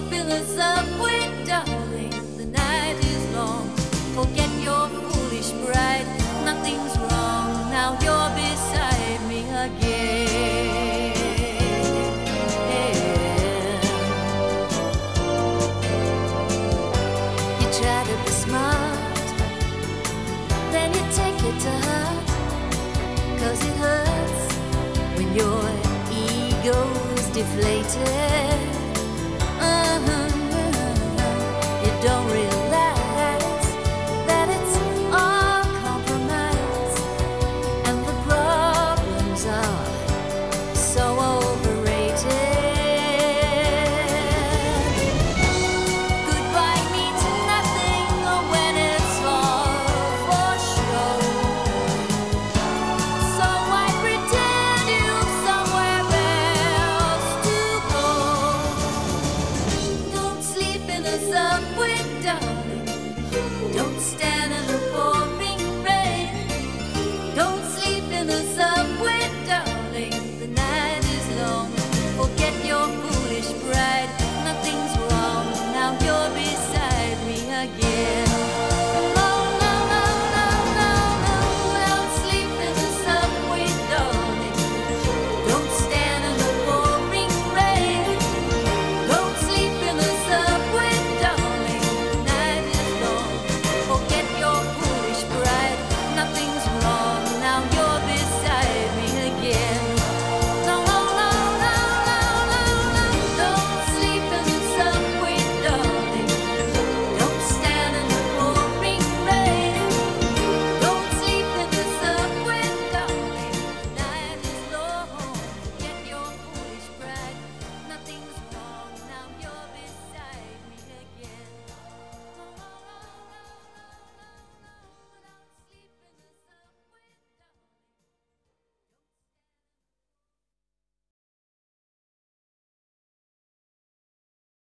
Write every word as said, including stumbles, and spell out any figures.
sleep in the subway, darling. The night is long. Forget your foolish pride. Nothing's wrong. Now you're beside me again. You try to be smart, then you take it to heart. 'Cause it hurts when your ego's deflated. Uh-huh. You don't realize that it's all compromise, and the problems are so overrated. Goodbye means nothing when it's all for show. So I pretend you've somewhere else to go. Don't sleep in the subway, darling. Don't stand in the pouring rain. Don't sleep in the subway, darling. The night is long. Forget your foolish pride. Nothing's wrong. Now you're beside me again.